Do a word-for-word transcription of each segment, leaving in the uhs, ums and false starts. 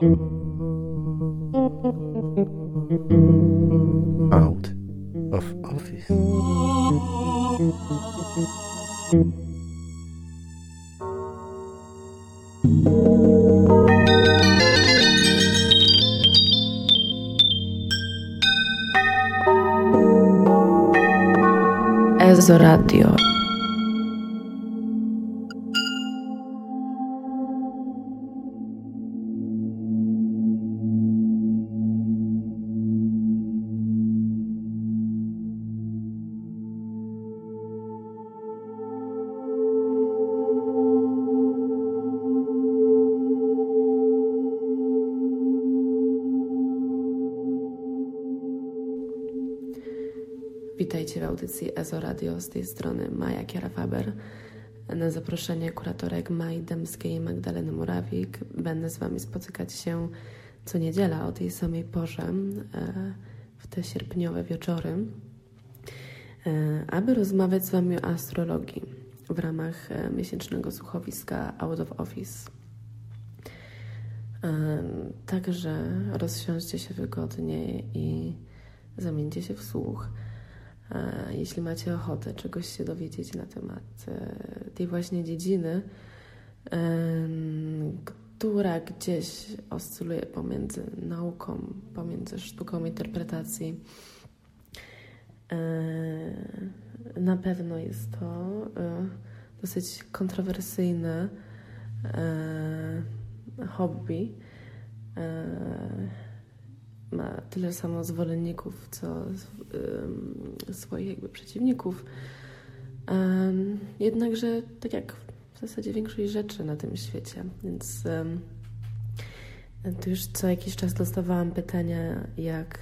Out of office. Ezo Radio. Witajcie w audycji Ezo Radio, z tej strony Maja Kiera-Faber. Na zaproszenie kuratorek Mai Dębskiej i Magdaleny Murawik będę z Wami spotykać się co niedziela o tej samej porze, w te sierpniowe wieczory, aby rozmawiać z Wami o astrologii w ramach miesięcznego słuchowiska Out of Office. Także rozsiądźcie się wygodnie i zamieńcie się w słuch. Jeśli macie ochotę czegoś się dowiedzieć na temat tej właśnie dziedziny, która gdzieś oscyluje pomiędzy nauką, pomiędzy sztuką interpretacji, na pewno jest to dosyć kontrowersyjne hobby. Ma tyle samo zwolenników, co y, swoich jakby przeciwników. Um, jednakże, tak jak w zasadzie większość rzeczy na tym świecie, więc um, tu już co jakiś czas dostawałam pytania, jak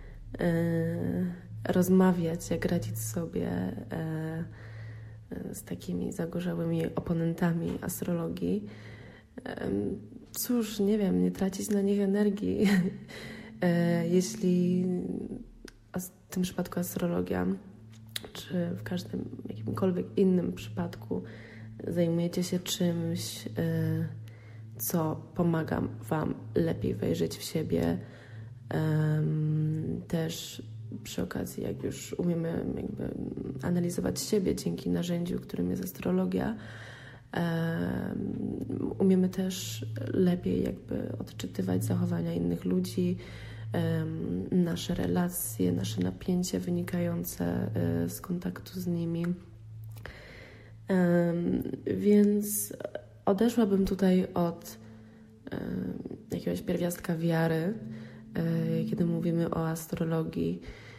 y, rozmawiać, jak radzić sobie y, z takimi zagorzałymi oponentami astrologii. Um, cóż, nie wiem, nie tracić na nich energii. Jeśli w tym przypadku astrologia, czy w każdym jakimkolwiek innym przypadku zajmujecie się czymś, co pomaga Wam lepiej wejrzeć w siebie, też przy okazji, jak już umiemy jakby analizować siebie dzięki narzędziu, którym jest astrologia, umiemy też lepiej jakby odczytywać zachowania innych ludzi, nasze relacje, nasze napięcie wynikające z kontaktu z nimi. Więc odeszłabym tutaj od jakiegoś pierwiastka wiary, kiedy mówimy o astrologii.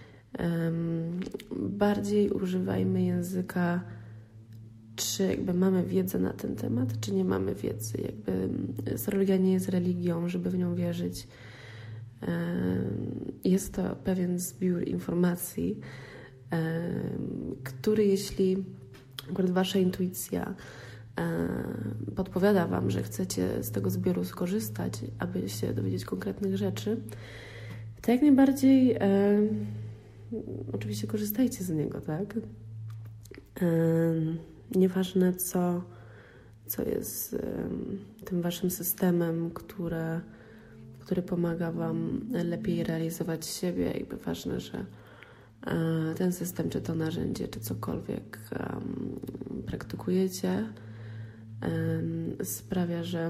Bardziej używajmy języka, czy jakby mamy wiedzę na ten temat, czy nie mamy wiedzy. Jakby astrologia nie jest religią, żeby w nią wierzyć. Jest to pewien zbiór informacji, który jeśli akurat Wasza intuicja podpowiada Wam, że chcecie z tego zbioru skorzystać, aby się dowiedzieć konkretnych rzeczy, to jak najbardziej oczywiście korzystajcie z niego, tak? Nieważne co, co jest tym Waszym systemem, które, który pomaga Wam lepiej realizować siebie. Jakby ważne, że ten system, czy to narzędzie, czy cokolwiek praktykujecie, sprawia, że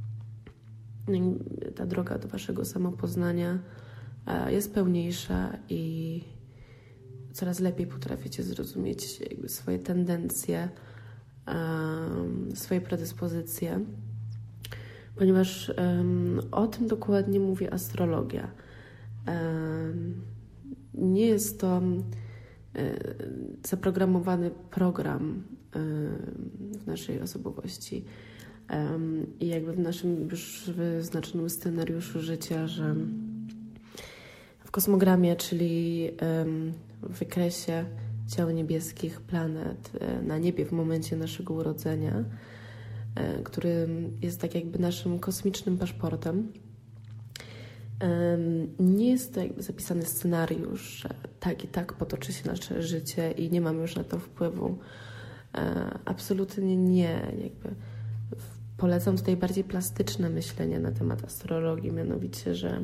ta droga do Waszego samopoznania jest pełniejsza i coraz lepiej potraficie zrozumieć jakby swoje tendencje, um, swoje predyspozycje, ponieważ um, o tym dokładnie mówi astrologia. Um, nie jest to um, zaprogramowany program um, w naszej osobowości um, i jakby w naszym już wyznaczonym scenariuszu życia, że w kosmogramie, czyli um, w wykresie ciał niebieskich planet na niebie w momencie naszego urodzenia, który jest tak jakby naszym kosmicznym paszportem. Nie jest to jakby zapisany scenariusz, że tak i tak potoczy się nasze życie i nie mamy już na to wpływu. Absolutnie nie. Jakby polecam tutaj bardziej plastyczne myślenie na temat astrologii, mianowicie, że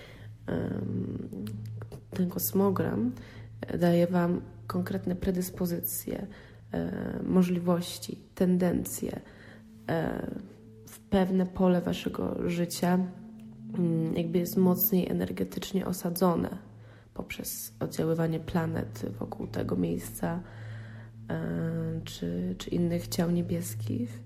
ten kosmogram daje Wam konkretne predyspozycje, możliwości, tendencje w pewne pole Waszego życia, jakby jest mocniej energetycznie osadzone poprzez oddziaływanie planet wokół tego miejsca czy, czy innych ciał niebieskich.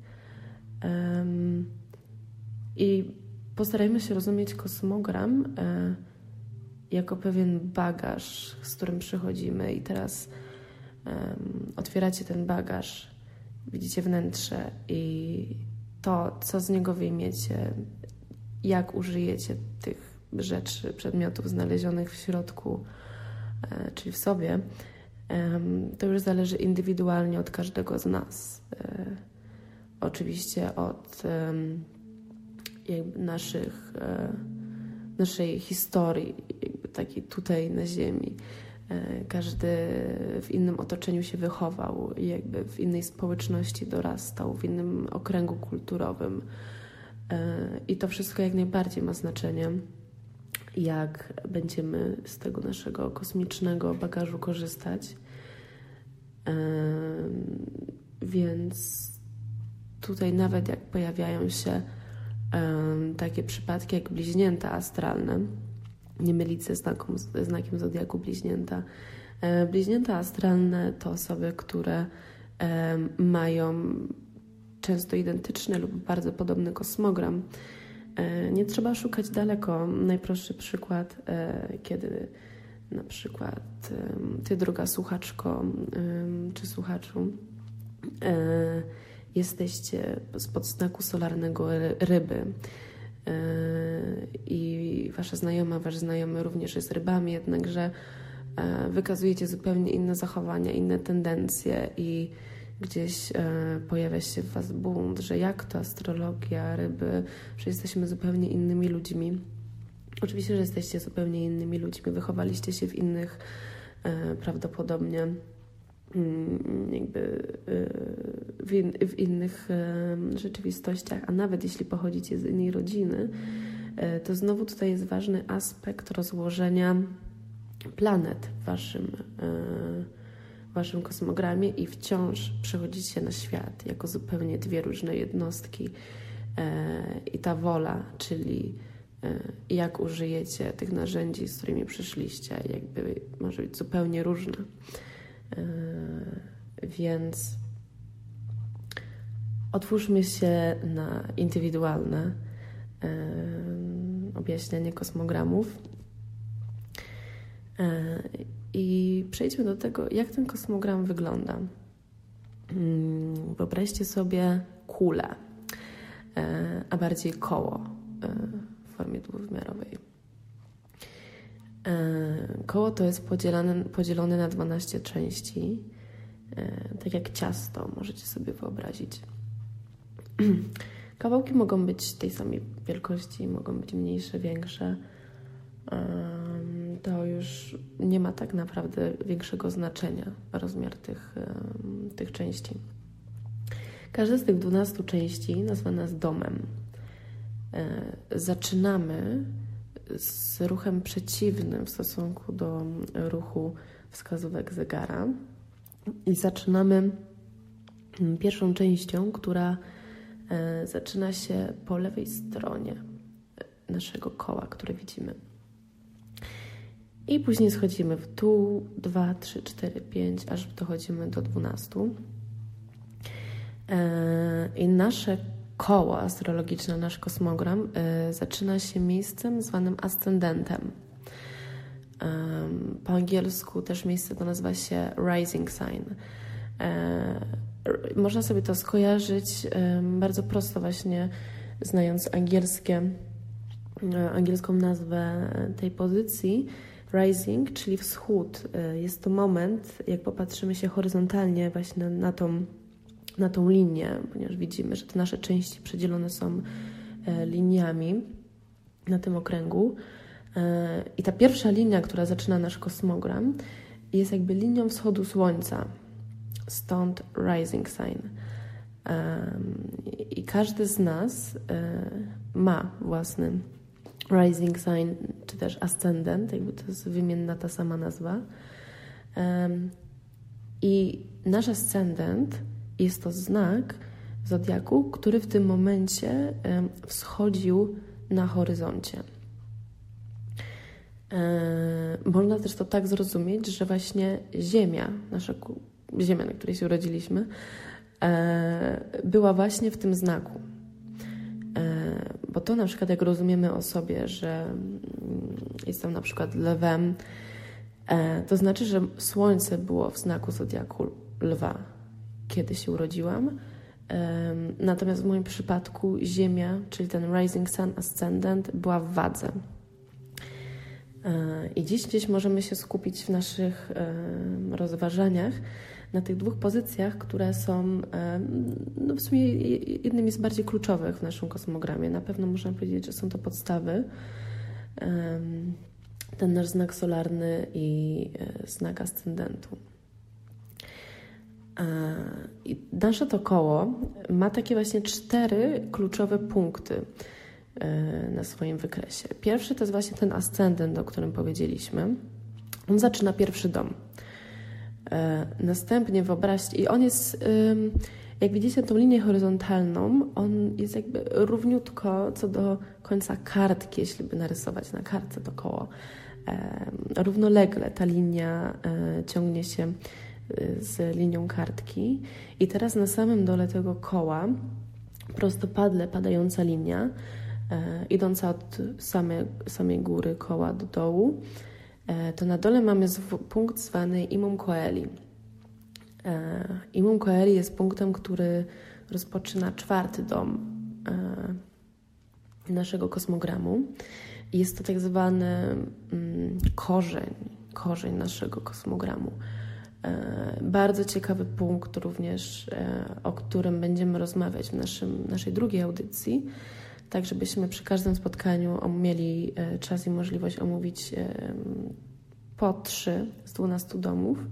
I postarajmy się rozumieć kosmogram jako pewien bagaż, z którym przychodzimy i teraz um, otwieracie ten bagaż, widzicie wnętrze i to, co z niego wyjmiecie, jak użyjecie tych rzeczy, przedmiotów znalezionych w środku, e, czyli w sobie, e, to już zależy indywidualnie od każdego z nas. E, oczywiście od e, jakby naszych e, naszej historii, jakby takiej tutaj na ziemi. Każdy w innym otoczeniu się wychował, jakby w innej społeczności dorastał, w innym okręgu kulturowym. I to wszystko jak najbardziej ma znaczenie, jak będziemy z tego naszego kosmicznego bagażu korzystać. Więc tutaj nawet jak pojawiają się takie przypadki jak bliźnięta astralne, nie mylić ze znakiem, znakiem zodiaku bliźnięta. Bliźnięta astralne to osoby, które mają często identyczny lub bardzo podobny kosmogram. Nie trzeba szukać daleko. Najprostszy przykład, kiedy na przykład Ty, droga słuchaczko czy słuchaczu, jesteście spod znaku solarnego ryby i wasza znajoma, wasz znajomy również jest rybami, jednakże wykazujecie zupełnie inne zachowania, inne tendencje i gdzieś pojawia się w was bunt, że jak to astrologia, ryby, że jesteśmy zupełnie innymi ludźmi. Oczywiście, że jesteście zupełnie innymi ludźmi, wychowaliście się w innych prawdopodobnie jakby w, in, w innych rzeczywistościach, a nawet jeśli pochodzicie z innej rodziny, to znowu tutaj jest ważny aspekt rozłożenia planet w waszym, w waszym kosmogramie i wciąż przechodzicie na świat jako zupełnie dwie różne jednostki i ta wola, czyli jak użyjecie tych narzędzi, z którymi przyszliście, jakby może być zupełnie różna. Więc otwórzmy się na indywidualne objaśnianie kosmogramów i przejdźmy do tego, jak ten kosmogram wygląda. Wyobraźcie sobie kulę, a bardziej koło w formie dwuwymiarowej. Koło to jest podzielone, podzielone na dwanaście części, tak jak ciasto, możecie sobie wyobrazić. Kawałki mogą być tej samej wielkości, mogą być mniejsze, większe. To już nie ma tak naprawdę większego znaczenia rozmiar tych, tych części. Każda z tych dwunastu części nazwana jest domem. Zaczynamy z ruchem przeciwnym w stosunku do ruchu wskazówek zegara i zaczynamy pierwszą częścią, która zaczyna się po lewej stronie naszego koła, które widzimy. I później schodzimy w dół, dwa, trzy, cztery, pięć, aż dochodzimy do dwunastu. I nasze koło astrologiczne, nasz kosmogram y, zaczyna się miejscem zwanym ascendentem. Um, po angielsku też miejsce to nazywa się rising sign. Y, można sobie to skojarzyć y, bardzo prosto właśnie znając angielskie, y, angielską nazwę tej pozycji. Rising, czyli wschód. Y, jest to moment, jak popatrzymy się horyzontalnie właśnie na, na tą na tą linię, ponieważ widzimy, że te nasze części przedzielone są e, liniami na tym okręgu. E, I ta pierwsza linia, która zaczyna nasz kosmogram, jest jakby linią wschodu słońca. Stąd rising sign. I każdy z nas ma własny rising sign, czy też ascendant, jakby to jest wymienna ta sama nazwa. I nasz ascendant jest to znak zodiaku, który w tym momencie wschodził na horyzoncie. Można też to tak zrozumieć, że właśnie Ziemia, nasza Ziemia, na której się urodziliśmy, była właśnie w tym znaku. Bo to na przykład jak rozumiemy o sobie, że jestem na przykład lwem, to znaczy, że Słońce było w znaku zodiaku lwa, kiedy się urodziłam. Natomiast w moim przypadku Ziemia, czyli ten rising sun ascendant, była w wadze. I dziś gdzieś możemy się skupić w naszych rozważaniach na tych dwóch pozycjach, które są no w sumie jednymi z bardziej kluczowych w naszym kosmogramie. Na pewno można powiedzieć, że są to podstawy. Ten nasz znak solarny i znak ascendentu. I nasze to koło ma takie właśnie cztery kluczowe punkty na swoim wykresie. Pierwszy to jest właśnie ten ascendent, o którym powiedzieliśmy. On zaczyna pierwszy dom. Następnie wyobraźcie, i on jest, jak widzicie tą linię horyzontalną, on jest jakby równiutko co do końca kartki, jeśli by narysować na kartce to koło. Równolegle ta linia ciągnie się z linią kartki i teraz na samym dole tego koła prostopadle padająca linia, idąca od samej, samej góry koła do dołu, to na dole mamy punkt zwany Imum Coeli. Imum Coeli jest punktem, który rozpoczyna czwarty dom naszego kosmogramu. Jest to tak zwany korzeń, korzeń naszego kosmogramu. Bardzo ciekawy punkt również, o którym będziemy rozmawiać w naszym, naszej drugiej audycji, tak żebyśmy przy każdym spotkaniu mieli czas i możliwość omówić po trzy z dwunastu domów.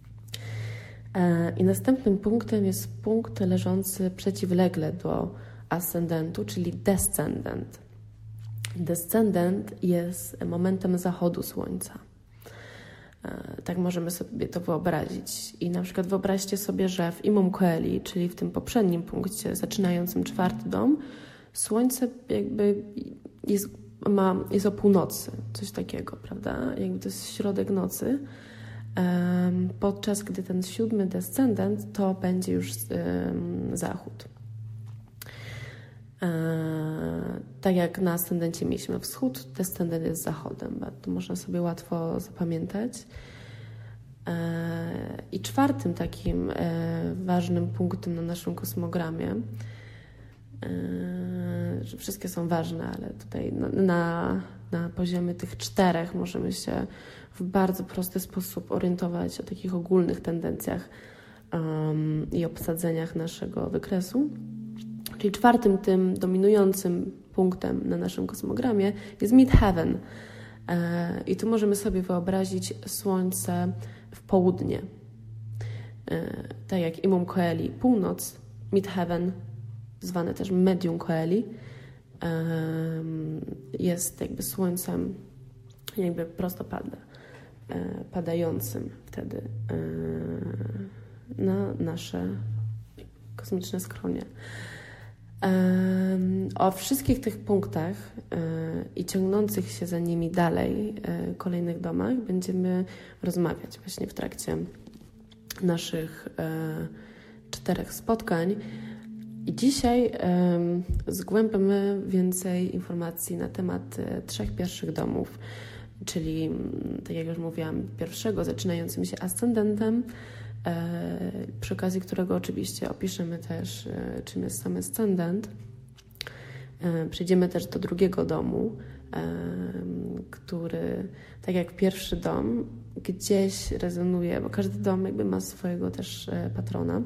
I następnym punktem jest punkt leżący przeciwlegle do ascendentu, czyli descendant. Descendant jest momentem zachodu Słońca. Tak możemy sobie to wyobrazić. I na przykład wyobraźcie sobie, że w Imum Coeli, czyli w tym poprzednim punkcie zaczynającym czwarty dom, Słońce jakby jest, ma, jest o północy, coś takiego, prawda? Jakby to jest środek nocy, um, podczas gdy ten siódmy descendant to będzie już um, zachód. Eee, tak jak na ascendencie mieliśmy wschód, descendent jest zachodem, to można sobie łatwo zapamiętać. Eee, I czwartym takim e, ważnym punktem na naszym kosmogramie, e, że wszystkie są ważne, ale tutaj na, na, na poziomie tych czterech możemy się w bardzo prosty sposób orientować o takich ogólnych tendencjach um, i obsadzeniach naszego wykresu. Czyli czwartym tym dominującym punktem na naszym kosmogramie jest Midheaven. I tu możemy sobie wyobrazić Słońce w południe. Tak jak Imum Coeli północ, Midheaven, zwane też Medium Coeli, jest jakby Słońcem jakby prostopadle, padającym wtedy na nasze kosmiczne skronie. O wszystkich tych punktach i ciągnących się za nimi dalej kolejnych domach będziemy rozmawiać właśnie w trakcie naszych czterech spotkań. I dzisiaj zgłębimy więcej informacji na temat trzech pierwszych domów, czyli, tak jak już mówiłam, pierwszego zaczynającym się ascendentem, przy okazji którego oczywiście opiszemy też, czym jest sam ascendent. Przejdziemy też do drugiego domu, który, tak jak pierwszy dom, gdzieś rezonuje, bo każdy dom jakby ma swojego też patrona.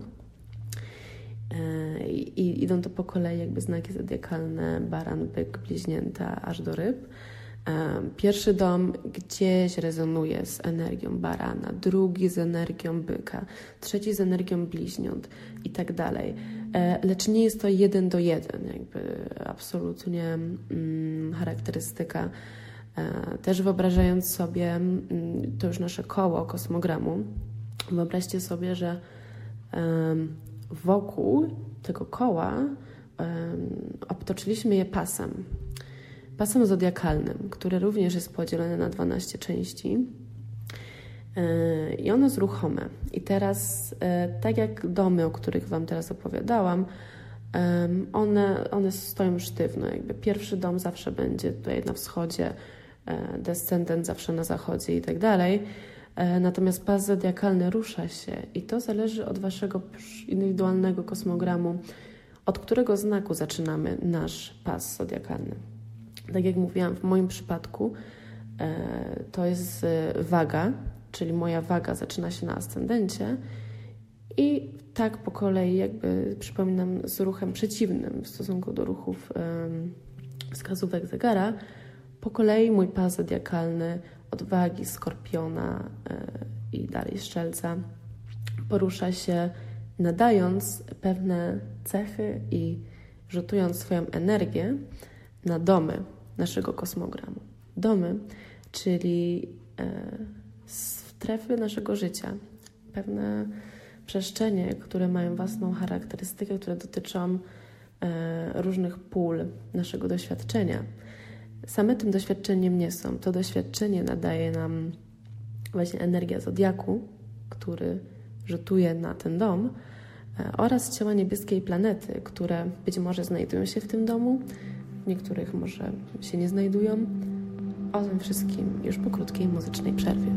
I, i idą to po kolei jakby znaki zodiakalne, baran, byk, bliźnięta, aż do ryb. Pierwszy dom gdzieś rezonuje z energią barana, drugi z energią byka, trzeci z energią bliźniąt i tak dalej. Lecz nie jest to jeden do jeden, jakby absolutnie mm, charakterystyka. Też wyobrażając sobie mm, to już nasze koło kosmogramu, wyobraźcie sobie, że um, wokół tego koła um, obtoczyliśmy je pasem. Pasem zodiakalnym, który również jest podzielony na dwanaście części yy, i ono jest ruchome. I teraz, yy, tak jak domy, o których Wam teraz opowiadałam, yy, one, one stoją sztywno. Jakby pierwszy dom zawsze będzie tutaj na wschodzie, yy, descendent zawsze na zachodzie i tak dalej. Yy, natomiast pas zodiakalny rusza się i to zależy od Waszego indywidualnego kosmogramu, od którego znaku zaczynamy nasz pas zodiakalny. Tak jak mówiłam, w moim przypadku e, to jest e, waga, czyli moja waga zaczyna się na ascendencie i tak po kolei jakby przypominam z ruchem przeciwnym w stosunku do ruchów e, wskazówek zegara. Po kolei mój pas zodiakalny od wagi, skorpiona e, i dalej strzelca porusza się, nadając pewne cechy i rzutując swoją energię na domy naszego kosmogramu. Domy, czyli e, strefy naszego życia, pewne przestrzenie, które mają własną charakterystykę, które dotyczą e, różnych pól naszego doświadczenia. Same tym doświadczeniem nie są. To doświadczenie nadaje nam właśnie energia zodiaku, który rzutuje na ten dom, e, oraz ciała niebieskiej planety, które być może znajdują się w tym domu, niektórych może się nie znajdują. O tym wszystkim już po krótkiej muzycznej przerwie.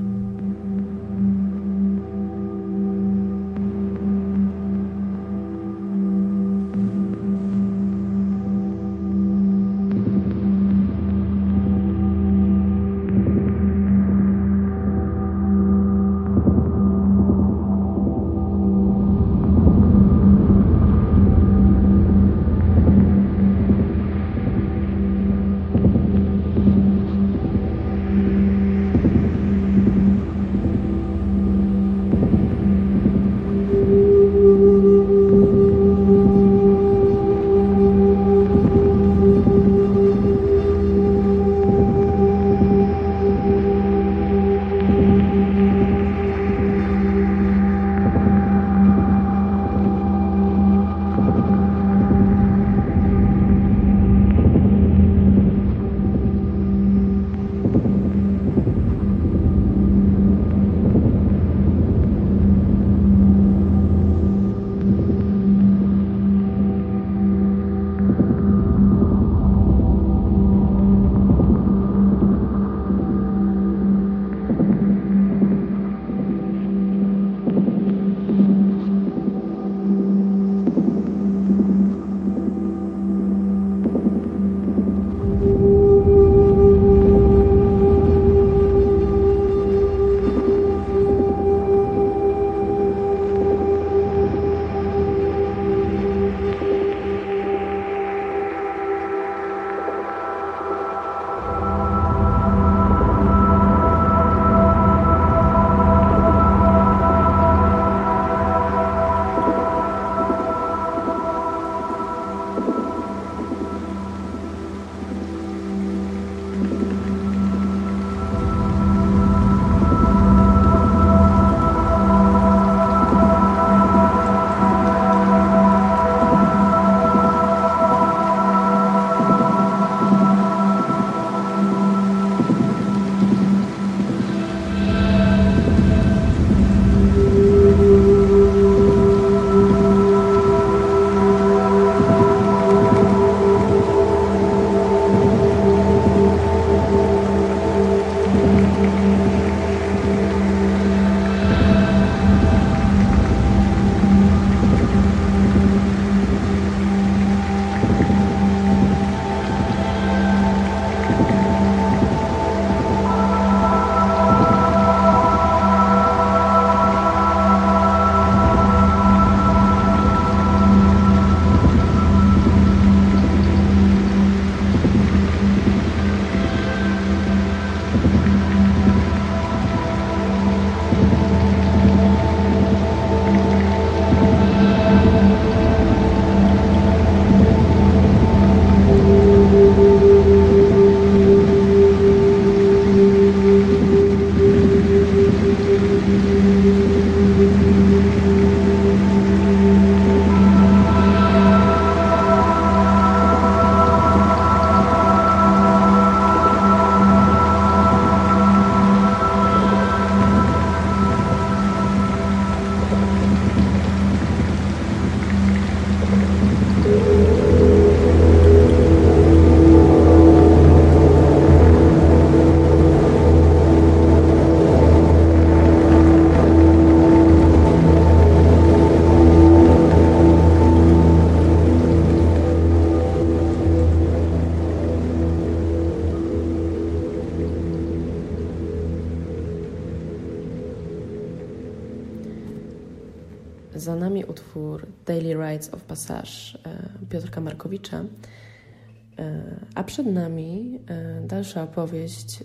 za nami utwór Daily Rites of Passage Piotrka Markowicza, a przed nami dalsza opowieść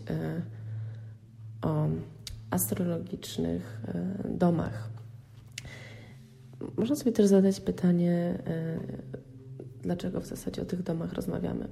o astrologicznych domach. Można sobie też zadać pytanie, dlaczego w zasadzie o tych domach rozmawiamy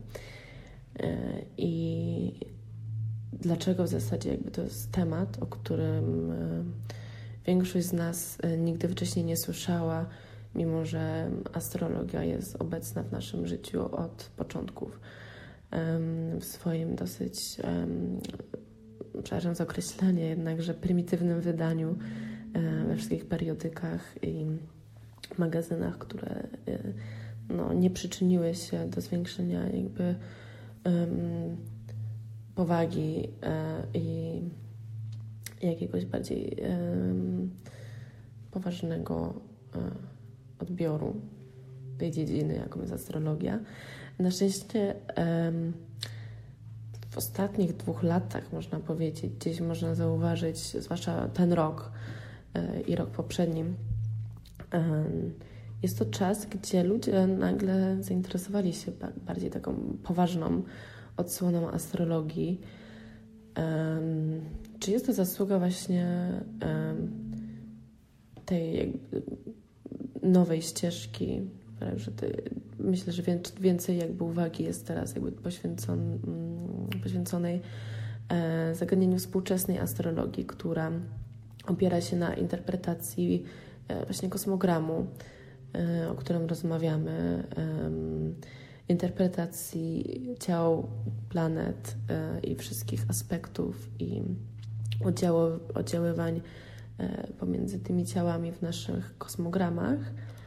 i dlaczego w zasadzie jakby to jest temat, o którym większość z nas nigdy wcześniej nie słyszała, mimo że astrologia jest obecna w naszym życiu od początków. W swoim dosyć, przepraszam za określenie, jednakże prymitywnym wydaniu we wszystkich periodykach i magazynach, które no, nie przyczyniły się do zwiększenia jakby um, powagi e, i jakiegoś bardziej um, poważnego e, odbioru tej dziedziny, jaką jest astrologia. Na szczęście um, w ostatnich dwóch latach, można powiedzieć, gdzieś można zauważyć, zwłaszcza ten rok e, i rok poprzedni, e, jest to czas, gdzie ludzie nagle zainteresowali się bardziej taką poważną odsłoną astrologii. Um, czy jest to zasługa właśnie um, tej jakby nowej ścieżki? Że ty, myślę, że więcej jakby uwagi jest teraz jakby poświęcon, poświęconej e, zagadnieniu współczesnej astrologii, która opiera się na interpretacji e, właśnie kosmogramu, o którym rozmawiamy, interpretacji ciał, planet i wszystkich aspektów i oddziaływań pomiędzy tymi ciałami w naszych kosmogramach.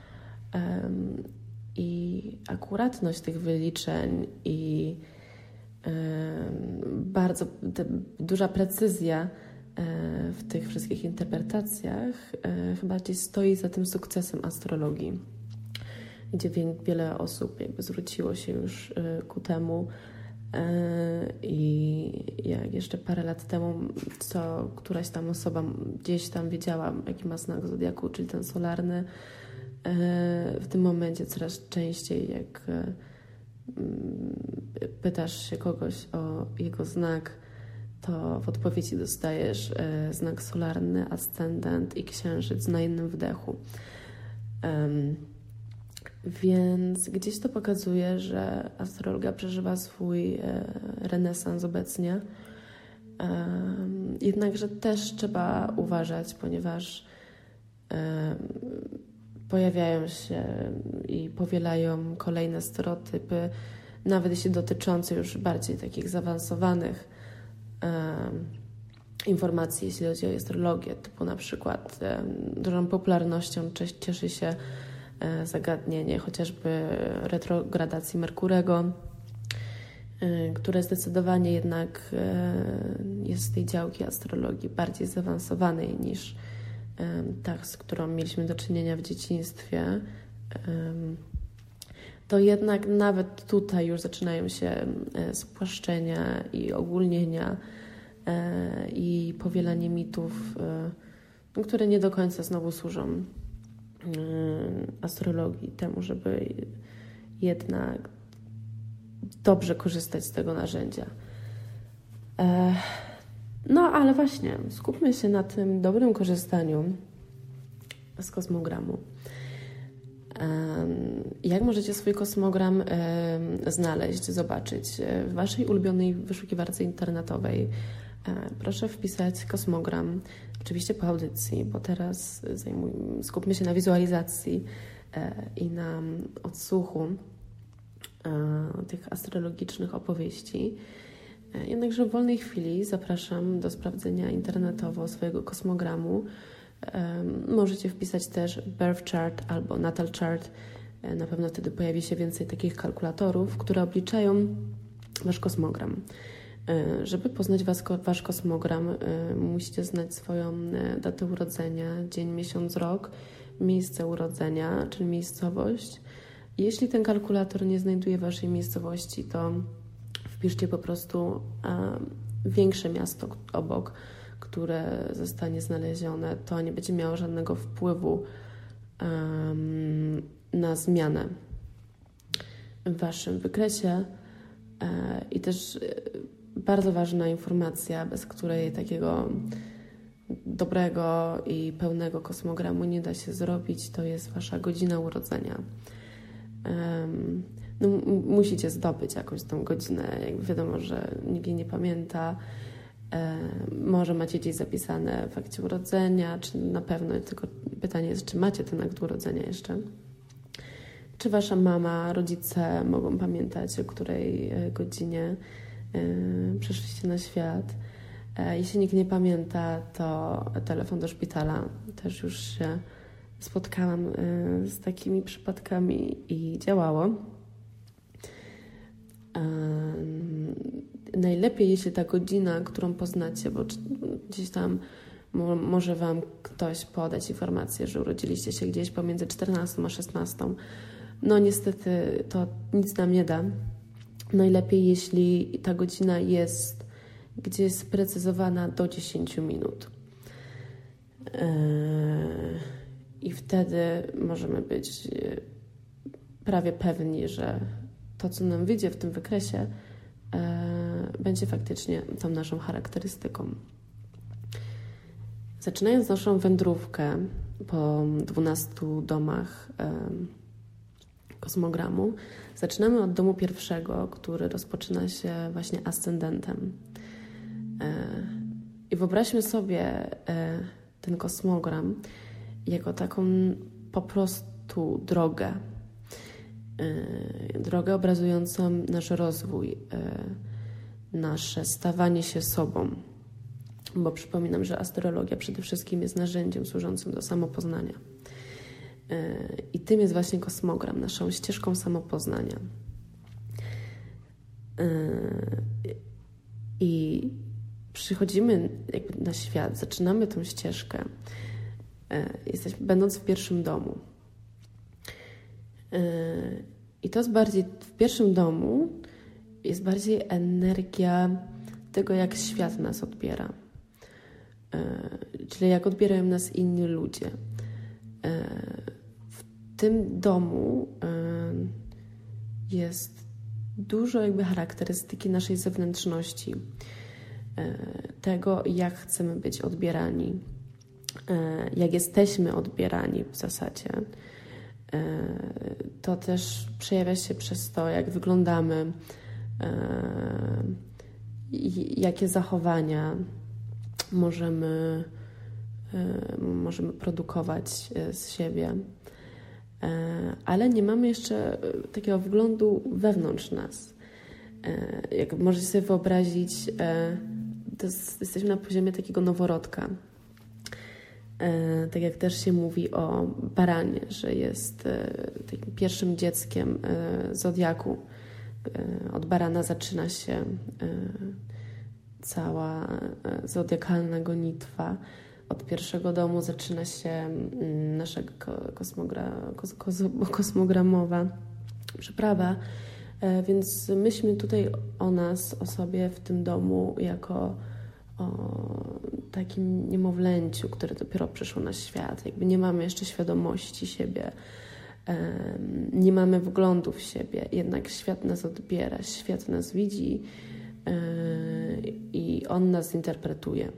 I akuratność tych wyliczeń i bardzo duża precyzja w tych wszystkich interpretacjach chyba gdzieś stoi za tym sukcesem astrologii, gdzie wiele osób jakby zwróciło się już ku temu i jak jeszcze parę lat temu co któraś tam osoba gdzieś tam wiedziała, jaki ma znak zodiaku, czyli ten solarny, w tym momencie coraz częściej jak pytasz się kogoś o jego znak, to w odpowiedzi dostajesz e, znak solarny, ascendent i księżyc na jednym wdechu. Um, więc gdzieś to pokazuje, że astrologia przeżywa swój e, renesans obecnie. Um, jednakże też trzeba uważać, ponieważ e, pojawiają się i powielają kolejne stereotypy, nawet jeśli dotyczące już bardziej takich zaawansowanych informacji, jeśli chodzi o astrologię, typu na przykład dużą popularnością cieszy się zagadnienie chociażby retrogradacji Merkurego, które zdecydowanie jednak jest z tej działki astrologii bardziej zaawansowanej niż ta, z którą mieliśmy do czynienia w dzieciństwie. To jednak nawet tutaj już zaczynają się spłaszczenia i ogólnienia i powielanie mitów, które nie do końca znowu służą astrologii, temu, żeby jednak dobrze korzystać z tego narzędzia. No, ale właśnie, skupmy się na tym dobrym korzystaniu z kosmogramu. Jak możecie swój kosmogram znaleźć, zobaczyć? W waszej ulubionej wyszukiwarce internetowej proszę wpisać kosmogram, oczywiście po audycji, bo teraz zajmuj, skupmy się na wizualizacji i na odsłuchu tych astrologicznych opowieści. Jednakże w wolnej chwili zapraszam do sprawdzenia internetowo swojego kosmogramu. Możecie wpisać też birth chart albo natal chart. Na pewno wtedy pojawi się więcej takich kalkulatorów, które obliczają wasz kosmogram. Żeby poznać was, wasz kosmogram, musicie znać swoją datę urodzenia, dzień, miesiąc, rok, miejsce urodzenia, czyli miejscowość. Jeśli ten kalkulator nie znajduje waszej miejscowości, to wpiszcie po prostu większe miasto obok, które zostanie znalezione. To nie będzie miało żadnego wpływu um, na zmianę w Waszym wykresie e, i też bardzo ważna informacja, bez której takiego dobrego i pełnego kosmogramu nie da się zrobić, to jest Wasza godzina urodzenia. Um, no, m- musicie zdobyć jakąś tą godzinę. Jakby wiadomo, że nikt jej nie pamięta. E, może macie gdzieś zapisane w akcie urodzenia, czy na pewno, tylko pytanie jest, czy macie ten akt urodzenia jeszcze. Czy Wasza mama, rodzice mogą pamiętać, o której godzinie e, przyszliście na świat. E, jeśli nikt nie pamięta, to telefon do szpitala. Też już się spotkałam e, z takimi przypadkami i działało. Najlepiej, jeśli ta godzina, którą poznacie, bo gdzieś tam mo- może Wam ktoś podać informację, że urodziliście się gdzieś pomiędzy czternastą a szesnastą. No niestety to nic nam nie da. Najlepiej, jeśli ta godzina jest gdzieś sprecyzowana do dziesięciu minut. I wtedy możemy być prawie pewni, że to, co nam wyjdzie w tym wykresie, e, będzie faktycznie tą naszą charakterystyką. Zaczynając naszą wędrówkę po dwunastu domach e, kosmogramu, zaczynamy od domu pierwszego, który rozpoczyna się właśnie ascendentem. E, I wyobraźmy sobie e, ten kosmogram jako taką po prostu drogę. Drogę obrazującą nasz rozwój, nasze stawanie się sobą. Bo przypominam, że astrologia przede wszystkim jest narzędziem służącym do samopoznania. I tym jest właśnie kosmogram, naszą ścieżką samopoznania. I przychodzimy jakby na świat, zaczynamy tą ścieżkę, jesteśmy, będąc w pierwszym domu. I to jest bardziej, w pierwszym domu jest bardziej energia tego, jak świat nas odbiera. Czyli jak odbierają nas inni ludzie. W tym domu jest dużo jakby charakterystyki naszej zewnętrzności. Tego, jak chcemy być odbierani. Jak jesteśmy odbierani w zasadzie. To też przejawia się przez to, jak wyglądamy, jakie zachowania możemy, możemy produkować z siebie. Ale nie mamy jeszcze takiego wglądu wewnątrz nas. Jak możecie sobie wyobrazić, to jest, jesteśmy na poziomie takiego noworodka. Tak jak też się mówi o baranie, że jest takim pierwszym dzieckiem zodiaku. Od barana zaczyna się cała zodiakalna gonitwa. Od pierwszego domu zaczyna się nasza kosmogra, kos, kos, kosmogramowa przeprawa. Więc myślmy tutaj o nas, o sobie w tym domu jako o takim niemowlęciu, które dopiero przyszło na świat. Jakby nie mamy jeszcze świadomości siebie, nie mamy wglądu w siebie, jednak świat nas odbiera, świat nas widzi i on nas interpretuje.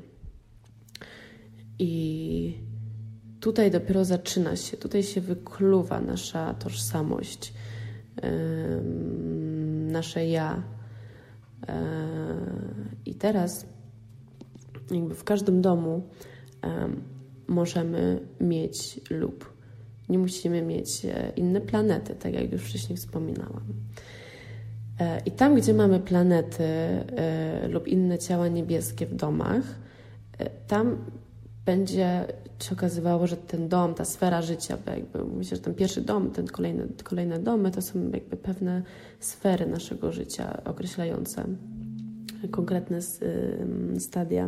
I tutaj dopiero zaczyna się, tutaj się wykluwa nasza tożsamość, nasze ja. I teraz jakby w każdym domu um, możemy mieć lub nie musimy mieć inne planety, tak jak już wcześniej wspominałam. E, I tam, gdzie mamy planety e, lub inne ciała niebieskie w domach, e, tam będzie się okazywało, że ten dom, ta sfera życia, bo jakby myślę, że ten pierwszy dom, ten kolejne, kolejne domy, to są jakby pewne sfery naszego życia określające konkretne stadia.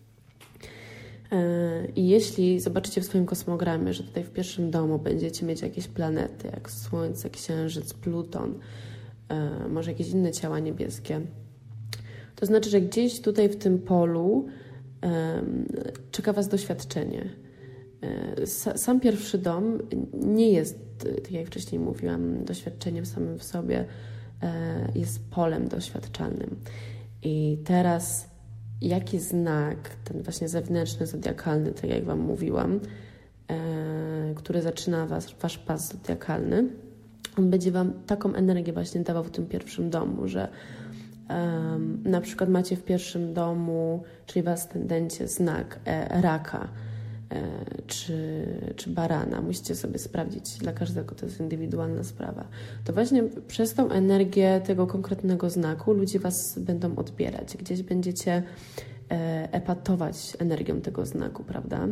I jeśli zobaczycie w swoim kosmogramie, że tutaj w pierwszym domu będziecie mieć jakieś planety, jak Słońce, Księżyc, Pluton, może jakieś inne ciała niebieskie, to znaczy, że gdzieś tutaj w tym polu czeka Was doświadczenie. Sam pierwszy dom nie jest, tak jak wcześniej mówiłam, doświadczeniem samym w sobie, jest polem doświadczalnym. I teraz jaki znak, ten właśnie zewnętrzny, zodiakalny, tak jak Wam mówiłam, który zaczyna was, Wasz pas zodiakalny, on będzie Wam taką energię właśnie dawał w tym pierwszym domu, że um, na przykład macie w pierwszym domu, czyli w ascendencie, znak e, raka, Czy, czy barana. Musicie sobie sprawdzić, dla każdego to jest indywidualna sprawa. To właśnie przez tą energię tego konkretnego znaku ludzie Was będą odbierać. Gdzieś będziecie epatować energią tego znaku, prawda?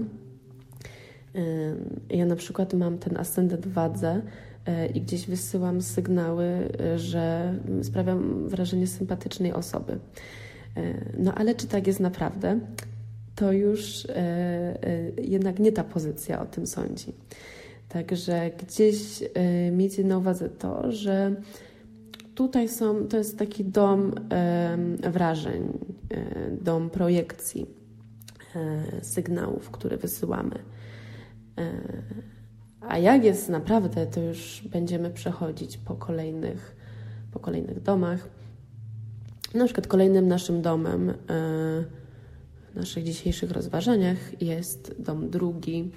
Ja na przykład mam ten ascendent w wadze i gdzieś wysyłam sygnały, że sprawiam wrażenie sympatycznej osoby. No ale czy tak jest naprawdę? To już e, e, jednak nie ta pozycja o tym sądzi. Także gdzieś e, miejcie na uwadze to, że tutaj są, to jest taki dom e, wrażeń, e, dom projekcji, e, sygnałów, które wysyłamy. E, a jak jest naprawdę, to już będziemy przechodzić po kolejnych, po kolejnych domach. Na przykład kolejnym naszym domem e, w naszych dzisiejszych rozważaniach jest dom drugi,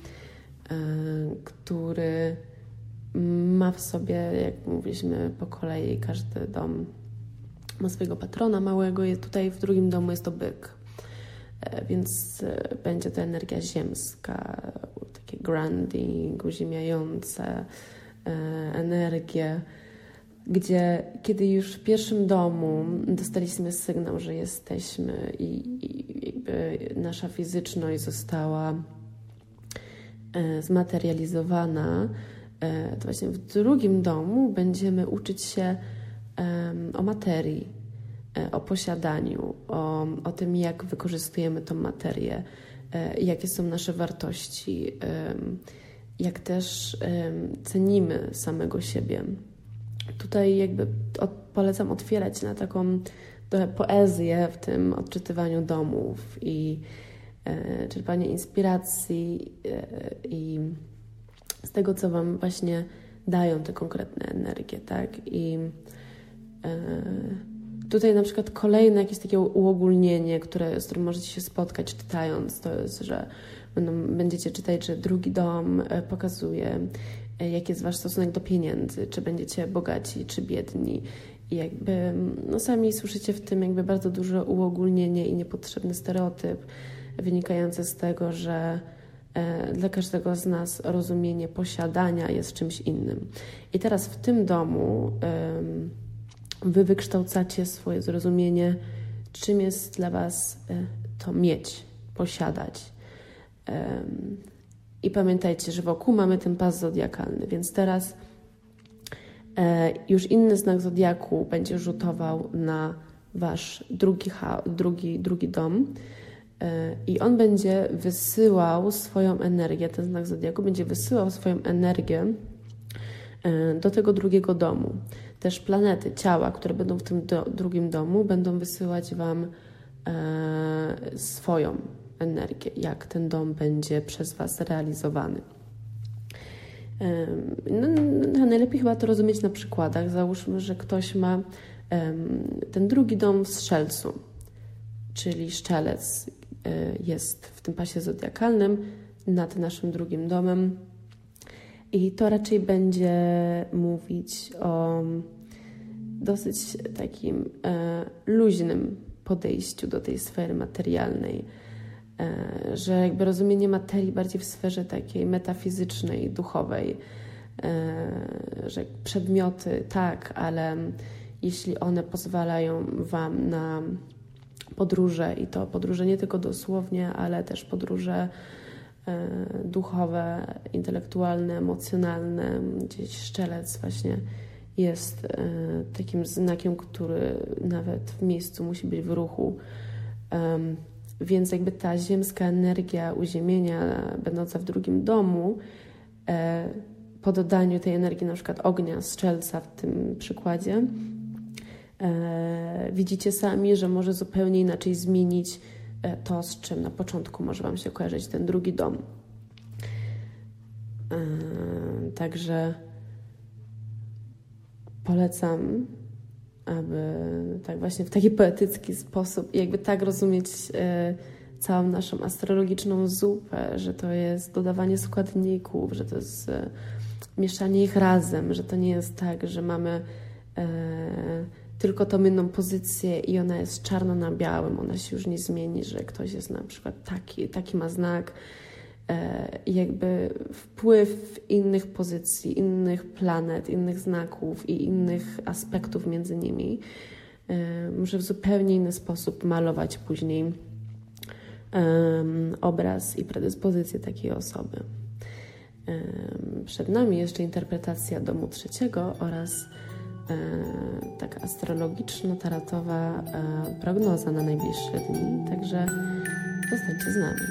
który ma w sobie, jak mówiliśmy po kolei, każdy dom ma swojego patrona małego. Tutaj w drugim domu jest to byk, więc będzie to energia ziemska, takie grounding, uziemiające energie, gdzie kiedy już w pierwszym domu dostaliśmy sygnał, że jesteśmy i, i jakby nasza fizyczność została e, zmaterializowana, e, to właśnie w drugim domu będziemy uczyć się e, o materii, e, o posiadaniu, o, o tym, jak wykorzystujemy tą materię, e, jakie są nasze wartości, e, jak też e, cenimy samego siebie. Tutaj jakby od, polecam otwierać na taką trochę poezję w tym odczytywaniu domów i e, czerpanie inspiracji e, i z tego, co Wam właśnie dają te konkretne energie, tak? I e, tutaj na przykład kolejne jakieś takie uogólnienie, które, z którym możecie się spotkać czytając, to jest, że będą, będziecie czytać, że drugi dom e, pokazuje, jaki jest Wasz stosunek do pieniędzy, czy będziecie bogaci, czy biedni. I jakby no sami słyszycie w tym jakby bardzo duże uogólnienie i niepotrzebny stereotyp wynikający z tego, że e, dla każdego z nas rozumienie posiadania jest czymś innym. I teraz w tym domu e, Wy wykształcacie swoje zrozumienie, czym jest dla Was e, to mieć, posiadać. E, I pamiętajcie, że wokół mamy ten pas zodiakalny, więc teraz e, już inny znak zodiaku będzie rzutował na Wasz drugi, ha, drugi, drugi dom e, i on będzie wysyłał swoją energię, ten znak zodiaku będzie wysyłał swoją energię e, do tego drugiego domu. Też planety, ciała, które będą w tym do, drugim domu, będą wysyłać Wam e, swoją energię, jak ten dom będzie przez Was realizowany. No, najlepiej chyba to rozumieć na przykładach. Załóżmy, że ktoś ma ten drugi dom w Strzelcu, czyli Szczelec jest w tym pasie zodiakalnym nad naszym drugim domem i to raczej będzie mówić o dosyć takim luźnym podejściu do tej sfery materialnej, że jakby rozumienie materii bardziej w sferze takiej metafizycznej, duchowej, że przedmioty tak, ale jeśli one pozwalają Wam na podróże i to podróże nie tylko dosłownie, ale też podróże duchowe, intelektualne, emocjonalne, gdzieś Szczelec właśnie jest takim znakiem, który nawet w miejscu musi być w ruchu. Więc jakby ta ziemska energia uziemienia będąca w drugim domu, e, po dodaniu tej energii na przykład ognia, strzelca w tym przykładzie, e, widzicie sami, że może zupełnie inaczej zmienić e, to, z czym na początku może Wam się kojarzyć ten drugi dom. Także polecam, aby tak właśnie w taki poetycki sposób, jakby tak rozumieć całą naszą astrologiczną zupę, że to jest dodawanie składników, że to jest mieszanie ich razem, że to nie jest tak, że mamy e, tylko tą jedną pozycję i ona jest czarno na białym, ona się już nie zmieni, że ktoś jest na przykład taki, taki ma znak e, i jakby wpływ innych pozycji, innych planet, innych znaków i innych aspektów między nimi e, może w zupełnie inny sposób malować później Um, obraz i predyspozycję takiej osoby. Um, przed nami jeszcze interpretacja domu trzeciego oraz um, taka astrologiczno-tarotowa um, prognoza na najbliższe dni. Także zostańcie z nami.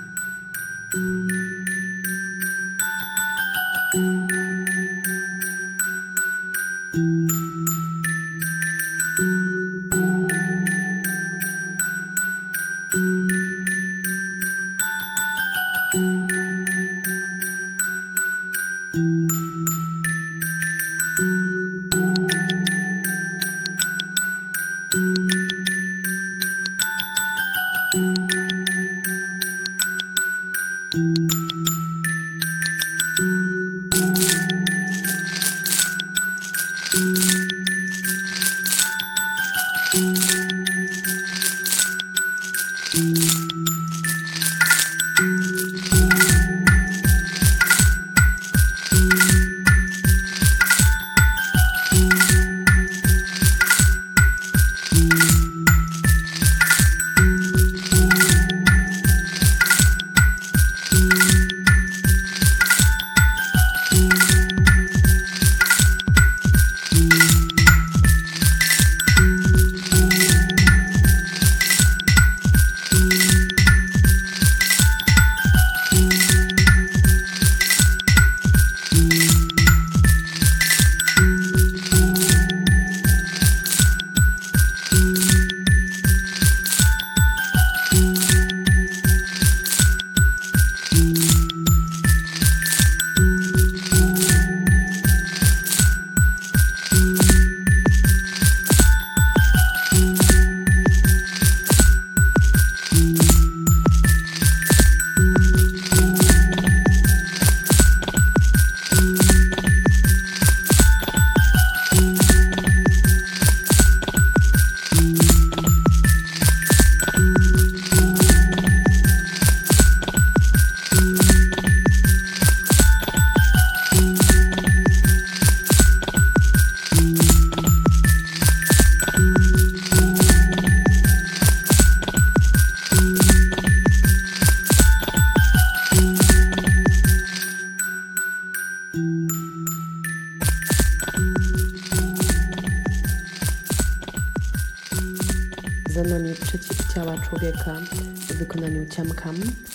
Za nami przeciwciała człowieka w wykonaniu ciamkam.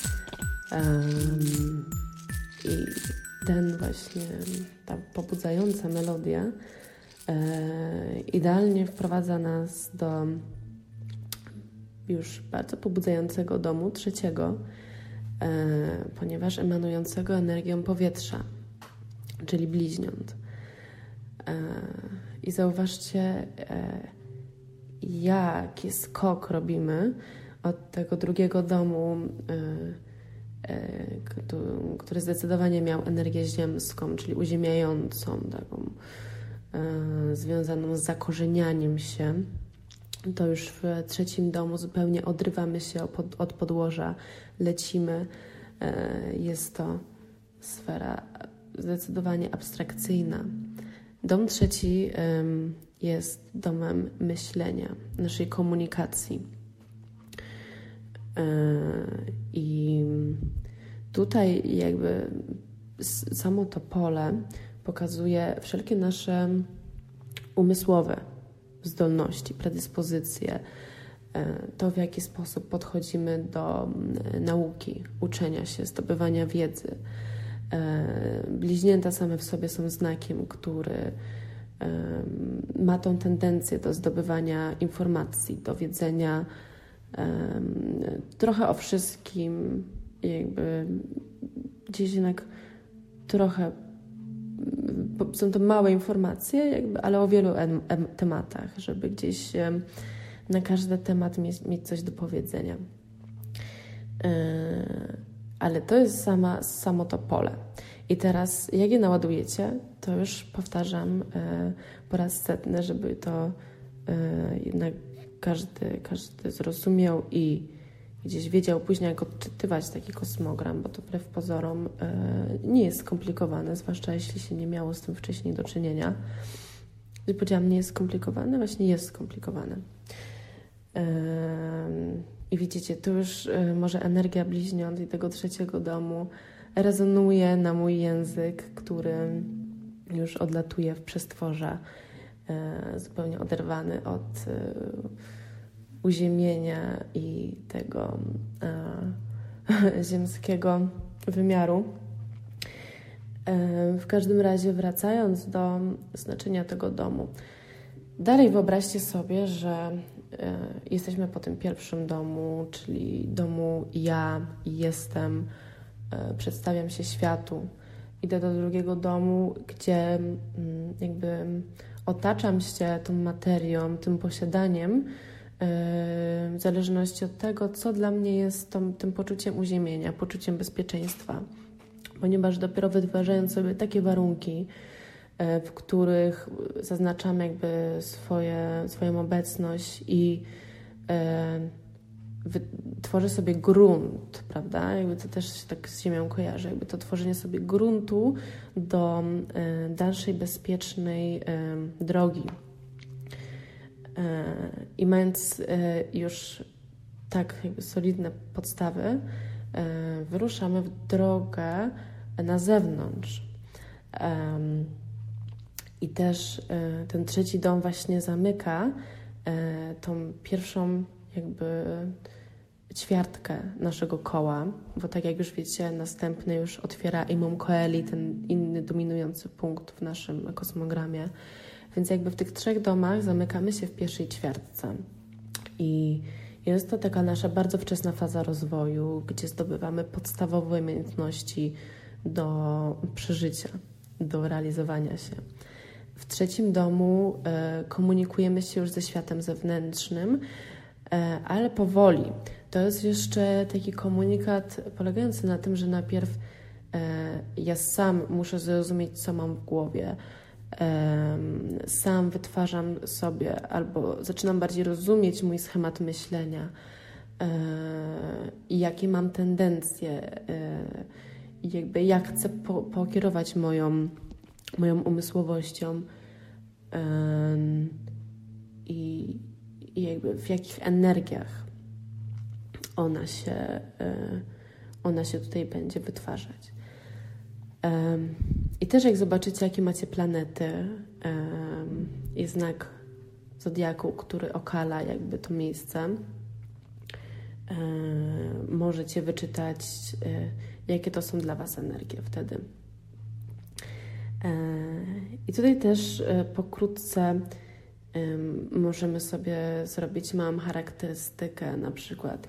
Um, I ten właśnie, ta pobudzająca melodia e, idealnie wprowadza nas do już bardzo pobudzającego domu trzeciego, e, ponieważ emanującego energią powietrza, czyli bliźniąt. E, I zauważcie, e, jaki skok robimy od tego drugiego domu, e, e, który zdecydowanie miał energię ziemską, czyli uziemiającą, taką e, związaną z zakorzenianiem się. To już w trzecim domu zupełnie odrywamy się od, od podłoża, lecimy. E, jest to sfera zdecydowanie abstrakcyjna. Dom trzeci e, jest domem myślenia, naszej komunikacji. E, I tutaj jakby samo to pole pokazuje wszelkie nasze umysłowe zdolności, predyspozycje, to w jaki sposób podchodzimy do nauki, uczenia się, zdobywania wiedzy. Bliźnięta same w sobie są znakiem, który ma tą tendencję do zdobywania informacji, do wiedzenia trochę o wszystkim, jakby gdzieś jednak trochę, są to małe informacje, jakby, ale o wielu em, em, tematach, żeby gdzieś em, na każdy temat mieć, mieć coś do powiedzenia. Yy, ale to jest sama, samo to pole. I teraz, jak je naładujecie, to już powtarzam yy, po raz setny, żeby to yy, jednak każdy, każdy zrozumiał i gdzieś wiedział później, jak odczytywać taki kosmogram, bo to wbrew pozorom yy, nie jest skomplikowane, zwłaszcza jeśli się nie miało z tym wcześniej do czynienia. Gdy powiedziałam, nie jest skomplikowane, właśnie jest skomplikowane. Yy, I widzicie, tu już yy, może energia bliźniąt i tego trzeciego domu rezonuje na mój język, który już odlatuje w przestworza, yy, zupełnie oderwany od yy, uziemienia i tego yy, ziemskiego wymiaru. Yy, w każdym razie, wracając do znaczenia tego domu, dalej wyobraźcie sobie, że y, jesteśmy po tym pierwszym domu, czyli domu ja jestem, y, przedstawiam się światu. Idę do drugiego domu, gdzie y, jakby otaczam się tą materią, tym posiadaniem, y, w zależności od tego, co dla mnie jest tą, tym poczuciem uziemienia, poczuciem bezpieczeństwa. Ponieważ dopiero wytwarzając sobie takie warunki, w których zaznaczamy jakby swoje, swoją obecność i e, wy, tworzę sobie grunt, prawda? Jakby to też się tak z ziemią kojarzy, jakby to tworzenie sobie gruntu do e, dalszej, bezpiecznej e, drogi. E, I mając e, już tak jakby solidne podstawy, e, wyruszamy w drogę na zewnątrz. E, I też y, ten trzeci dom właśnie zamyka y, tą pierwszą jakby ćwiartkę naszego koła, bo tak jak już wiecie, następny już otwiera Imum Coeli, ten inny dominujący punkt w naszym kosmogramie. Więc jakby w tych trzech domach zamykamy się w pierwszej ćwiartce. I jest to taka nasza bardzo wczesna faza rozwoju, gdzie zdobywamy podstawowe umiejętności do przeżycia, do realizowania się. W trzecim domu e, komunikujemy się już ze światem zewnętrznym, e, ale powoli. To jest jeszcze taki komunikat polegający na tym, że najpierw e, ja sam muszę zrozumieć, co mam w głowie. E, sam wytwarzam sobie albo zaczynam bardziej rozumieć mój schemat myślenia e, i jakie mam tendencje e, i jakby jak chcę po, pokierować moją moją umysłowością um, i, i jakby w jakich energiach ona się, y, ona się tutaj będzie wytwarzać. Um, I też jak zobaczycie, jakie macie planety, um, jest znak zodiaku, który okala jakby to miejsce, um, możecie wyczytać, y, jakie to są dla Was energie wtedy. I tutaj też pokrótce możemy sobie zrobić małą charakterystykę, na przykład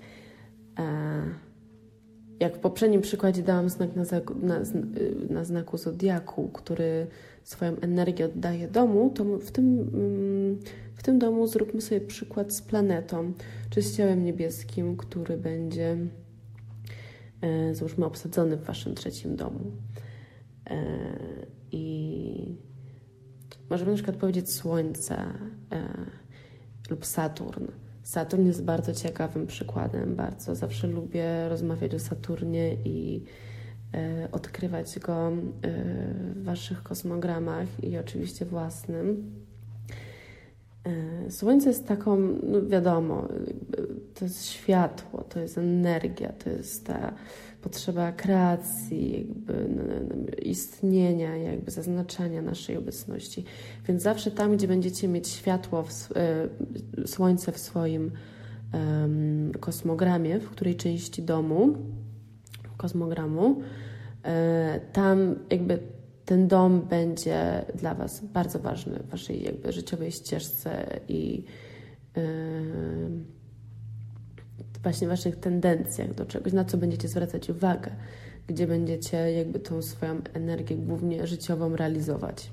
jak w poprzednim przykładzie dałam znak na, na, na znaku zodiaku, który swoją energię oddaje domu, to w tym, w tym domu zróbmy sobie przykład z planetą, czy z ciałem niebieskim, który będzie, załóżmy, obsadzony w Waszym trzecim domu. I możemy na przykład powiedzieć Słońce e, lub Saturn. Saturn jest bardzo ciekawym przykładem, bardzo zawsze lubię rozmawiać o Saturnie i e, odkrywać go e, w Waszych kosmogramach i oczywiście własnym. E, Słońce jest taką, no wiadomo, to jest światło, to jest energia, to jest ta potrzeba kreacji, jakby istnienia, jakby zaznaczania naszej obecności. Więc zawsze tam, gdzie będziecie mieć światło, w, y, słońce w swoim y, kosmogramie, w której części domu, kosmogramu, y, tam jakby ten dom będzie dla Was bardzo ważny w Waszej jakby życiowej ścieżce i y, właśnie Waszych tendencjach do czegoś, na co będziecie zwracać uwagę. gdzie będziecie jakby tą swoją energię głównie życiową realizować.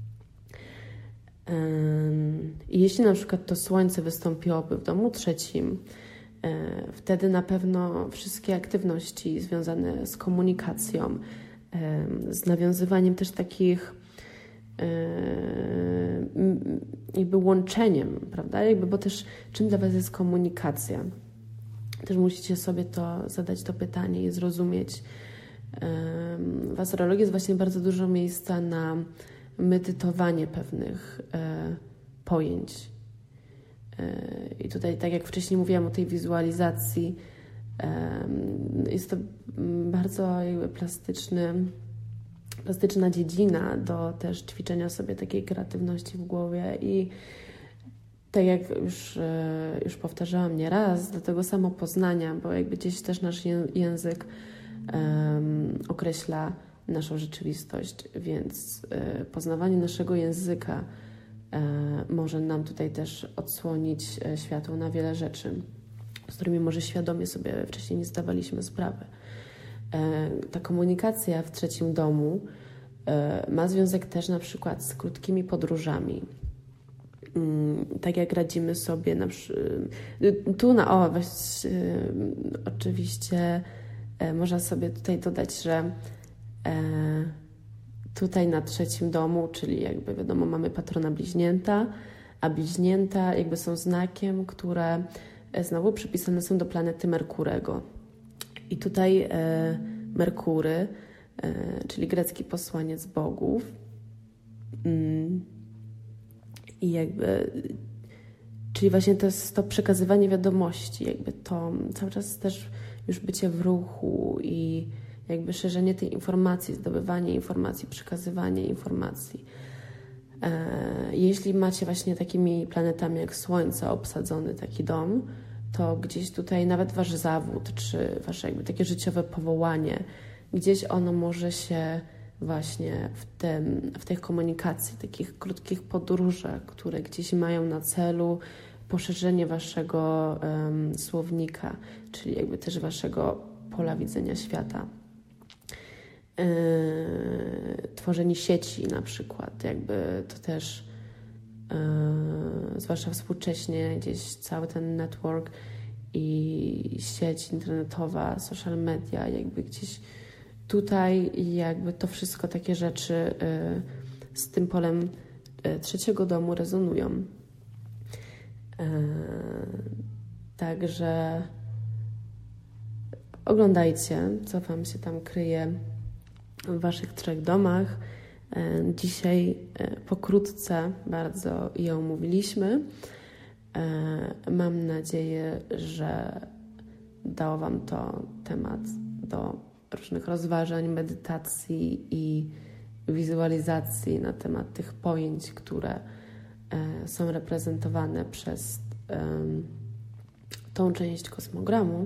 I jeśli na przykład to słońce wystąpiłoby w domu trzecim, wtedy na pewno wszystkie aktywności związane z komunikacją, z nawiązywaniem też takich jakby łączeniem, prawda? Jakby, bo też czym dla Was jest komunikacja? Też musicie sobie to zadać to pytanie i zrozumieć. W astrologii jest właśnie bardzo dużo miejsca na medytowanie pewnych e, pojęć. E, I tutaj, tak jak wcześniej mówiłam o tej wizualizacji, e, jest to bardzo jakby plastyczny, plastyczna dziedzina do też ćwiczenia sobie takiej kreatywności w głowie i tak jak już, e, już powtarzałam nieraz, do tego samopoznania, bo jakby gdzieś też nasz język e, określa naszą rzeczywistość, więc y, poznawanie naszego języka y, może nam tutaj też odsłonić y, światło na wiele rzeczy, z którymi może świadomie sobie wcześniej nie zdawaliśmy sprawy. Y, ta komunikacja w trzecim domu y, ma związek też na przykład z krótkimi podróżami. Y, tak jak radzimy sobie na przykład, y, tu na o, weź, y, oczywiście y, można sobie tutaj dodać, że tutaj na trzecim domu, czyli jakby wiadomo, mamy patrona bliźnięta, a bliźnięta jakby są znakiem, które znowu przypisane są do planety Merkurego. I tutaj e, Merkury, e, czyli grecki posłaniec bogów, mm, i jakby, czyli właśnie to jest to przekazywanie wiadomości, jakby to cały czas też już bycie w ruchu i jakby szerzenie tej informacji, zdobywanie informacji, przekazywanie informacji. E, jeśli macie właśnie takimi planetami jak Słońce obsadzony taki dom, to gdzieś tutaj nawet wasz zawód, czy wasze jakby takie życiowe powołanie, gdzieś ono może się właśnie w, tym, w tej komunikacji, takich krótkich podróżach, które gdzieś mają na celu poszerzenie waszego um, słownika, czyli jakby też waszego pola widzenia świata. Yy, tworzenie sieci na przykład, jakby to też yy, zwłaszcza współcześnie gdzieś cały ten network i sieć internetowa, social media, jakby gdzieś tutaj jakby to wszystko takie rzeczy yy, z tym polem yy, trzeciego domu rezonują. Yy, także oglądajcie, co Wam się tam kryje w Waszych trzech domach. Dzisiaj pokrótce bardzo je omówiliśmy. Mam nadzieję, że dało Wam to temat do różnych rozważań, medytacji i wizualizacji na temat tych pojęć, które są reprezentowane przez tą część kosmogramu.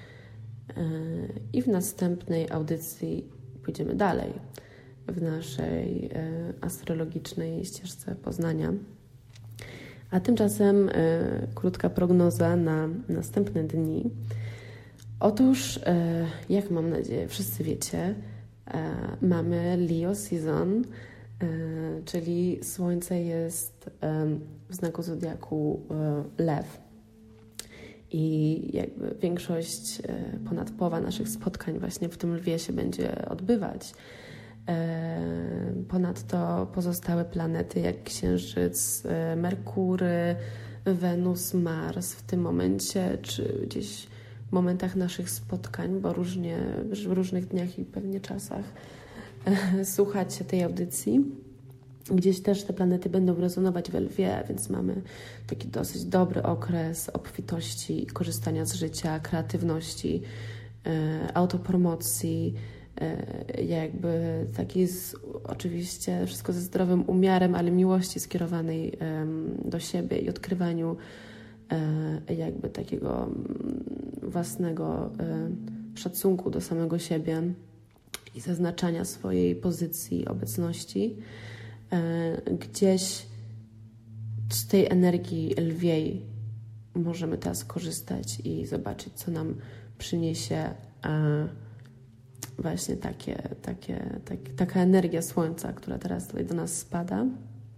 I w następnej audycji pójdziemy dalej w naszej e, astrologicznej ścieżce poznania. A tymczasem e, krótka prognoza na następne dni. Otóż, e, jak mam nadzieję wszyscy wiecie, e, mamy Leo Season, e, czyli Słońce jest e, w znaku zodiaku e, Lew. I jakby większość, ponad połowa naszych spotkań właśnie w tym lwie się będzie odbywać. Ponadto pozostałe planety jak Księżyc, Merkury, Wenus, Mars w tym momencie, czy gdzieś w momentach naszych spotkań, bo różnie, w różnych dniach i pewnie czasach słuchacie tej audycji. Gdzieś też te planety będą rezonować we lwie, więc mamy taki dosyć dobry okres obfitości, korzystania z życia, kreatywności, e, autopromocji, e, jakby taki z, oczywiście wszystko ze zdrowym umiarem, ale miłości skierowanej e, do siebie i odkrywaniu e, jakby takiego własnego e, szacunku do samego siebie i zaznaczania swojej pozycji, obecności. Gdzieś z tej energii lwiej możemy teraz korzystać i zobaczyć, co nam przyniesie właśnie takie, takie, tak, taka energia słońca, która teraz tutaj do nas spada.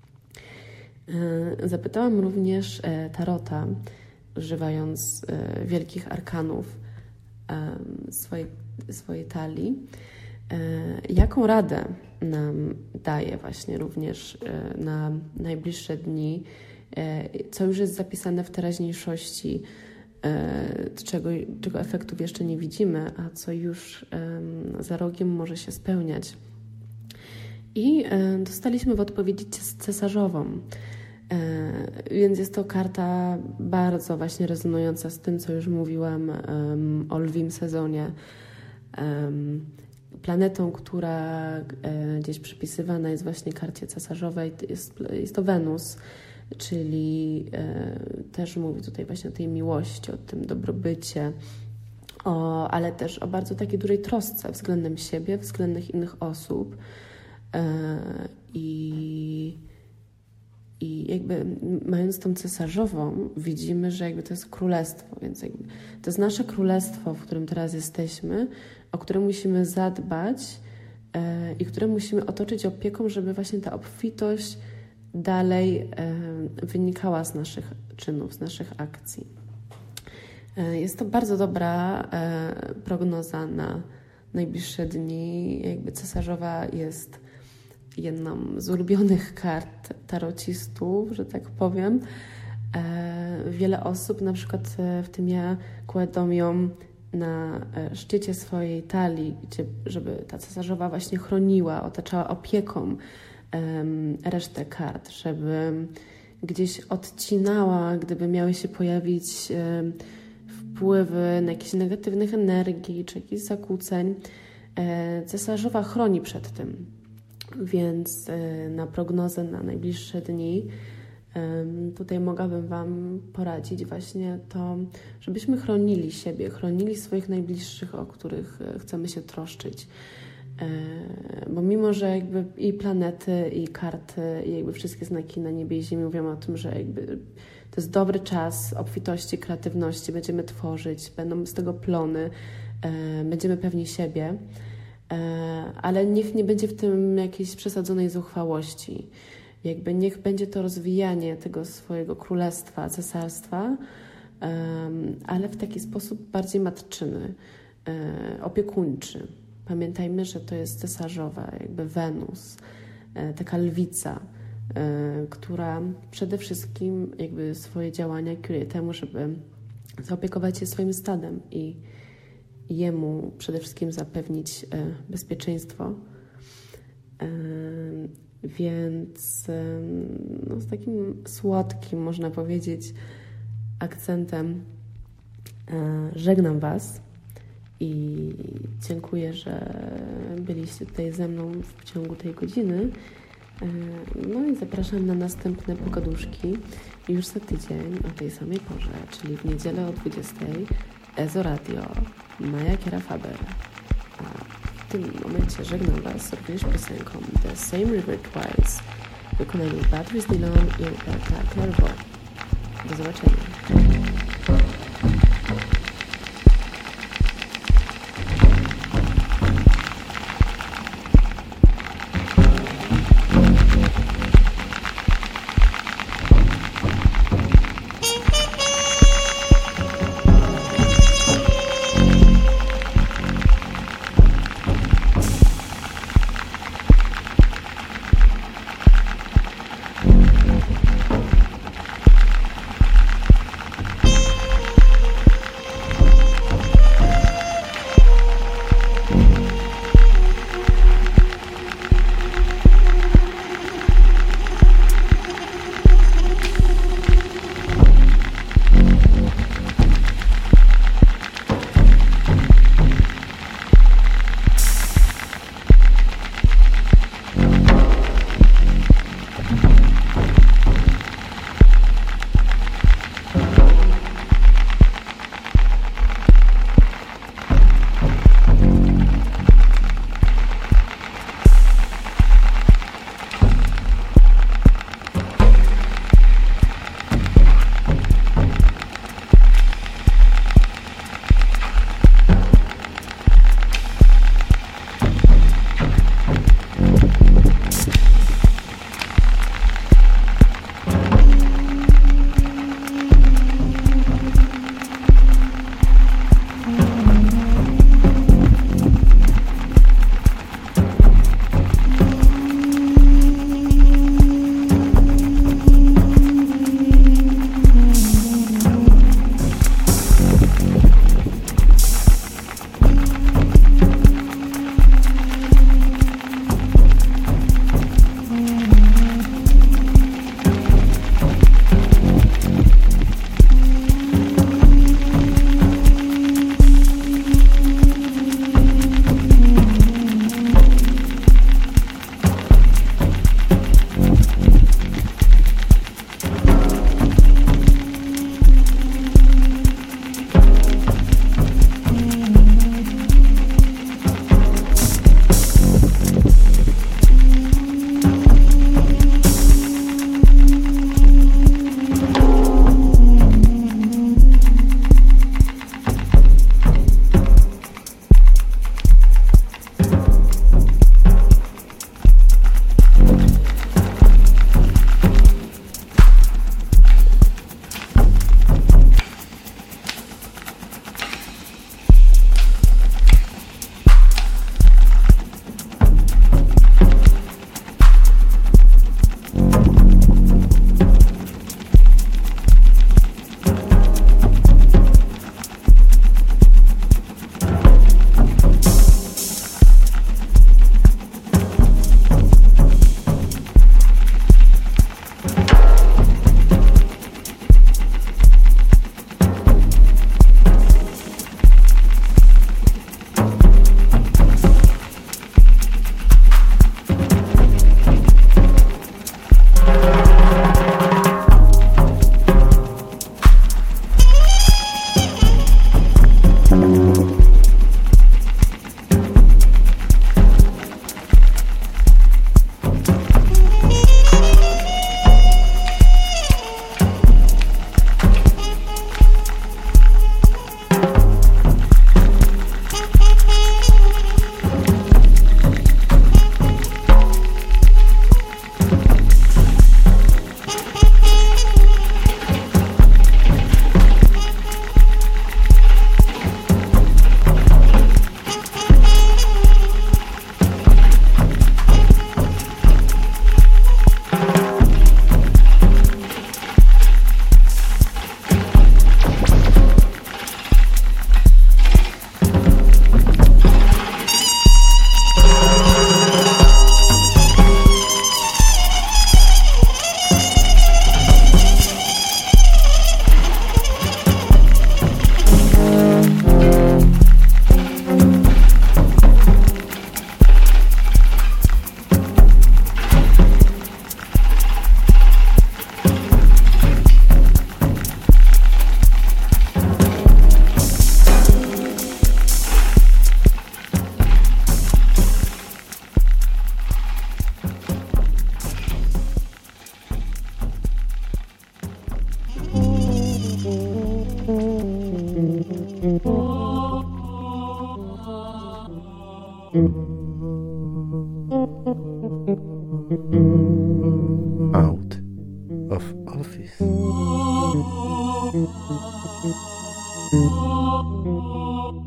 Zapytałam również tarota, używając wielkich arkanów swojej, swojej talii, jaką radę nam daje właśnie również na najbliższe dni, co już jest zapisane w teraźniejszości, czego, czego efektów jeszcze nie widzimy, a co już za rogiem może się spełniać. I dostaliśmy w odpowiedzi cesarzową. Więc jest to karta bardzo właśnie rezonująca z tym, co już mówiłam um, o lwim sezonie. Um, planetą, która um, gdzieś przypisywana jest właśnie karcie cesarzowej, jest, jest to Wenus, czyli um, też mówi tutaj właśnie o tej miłości, o tym dobrobycie, o, ale też o bardzo takiej dużej trosce względem siebie, względem innych osób. Um, I I jakby mając tą cesarzową, widzimy, że jakby to jest królestwo, więc jakby to jest nasze królestwo, w którym teraz jesteśmy, o które musimy zadbać e, i które musimy otoczyć opieką, żeby właśnie ta obfitość dalej e, wynikała z naszych czynów, z naszych akcji. E, jest to bardzo dobra e, prognoza na najbliższe dni. Jakby cesarzowa jest jedną z ulubionych kart tarocistów, że tak powiem. E, wiele osób, na przykład w tym ja, kładą ją na szczycie swojej talii, gdzie, żeby ta cesarzowa właśnie chroniła, otaczała opieką e, resztę kart, żeby gdzieś odcinała, gdyby miały się pojawić e, wpływy na jakieś negatywnych energii, czy jakichś zakłóceń. E, cesarzowa chroni przed tym. Więc na prognozę na najbliższe dni tutaj mogłabym Wam poradzić właśnie to, żebyśmy chronili siebie, chronili swoich najbliższych, o których chcemy się troszczyć. Bo mimo, że jakby i planety, i karty, i jakby wszystkie znaki na niebie i ziemi mówią o tym, że jakby to jest dobry czas obfitości, kreatywności, będziemy tworzyć, będą z tego plony, będziemy pewni siebie, ale niech nie będzie w tym jakiejś przesadzonej zuchwałości. Jakby niech będzie to rozwijanie tego swojego królestwa, cesarstwa, ale w taki sposób bardziej matczyny, opiekuńczy. Pamiętajmy, że to jest cesarzowa, jakby Wenus, taka lwica, która przede wszystkim jakby swoje działania kieruje temu, żeby zaopiekować się swoim stadem i jemu przede wszystkim zapewnić bezpieczeństwo. Więc no, z takim słodkim, można powiedzieć, akcentem żegnam Was i dziękuję, że byliście tutaj ze mną w ciągu tej godziny. No i zapraszam na następne pogaduszki już za tydzień o tej samej porze, czyli w niedzielę o dwudziestej. Ezo Radio, Maja Kiera Faber. A w tym momencie żegnam Was również piosenką The Same River Twice w wykonaniu Patrice Dillon i Roberta Clairvaux. Do zobaczenia. Out of office.